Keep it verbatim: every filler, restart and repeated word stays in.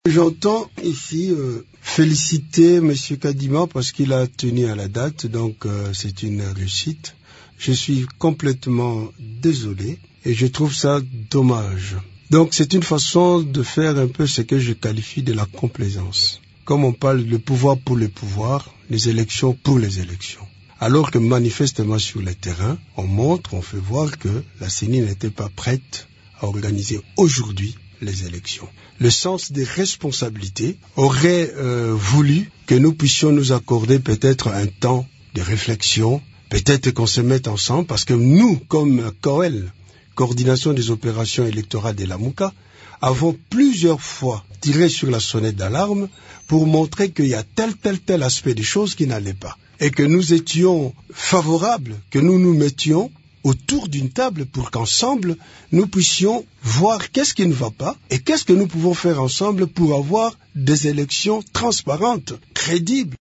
J'entends ici euh, féliciter M. Kadima parce qu'il a tenu à la date, donc euh, c'est une réussite. Je suis complètement désolé et je trouve ça dommage. Donc c'est une façon de faire un peu ce que je qualifie de la complaisance. Comme on parle de pouvoir pour le pouvoir, les élections pour les élections. Alors que manifestement sur le terrain, on montre, on fait voir que la C E N I n'était pas prête à organiser aujourd'hui les élections. Le sens des responsabilités aurait euh, voulu que nous puissions nous accorder peut-être un temps de réflexion, peut-être qu'on se mette ensemble, parce que nous, comme C O E L, Coordination des opérations électorales de la Mouka, avons plusieurs fois tiré sur la sonnette d'alarme pour montrer qu'il y a tel, tel, tel aspect des choses qui n'allaient pas. Et que nous étions favorables, que nous nous mettions autour d'une table pour qu'ensemble, nous puissions voir qu'est-ce qui ne va pas et qu'est-ce que nous pouvons faire ensemble pour avoir des élections transparentes, crédibles.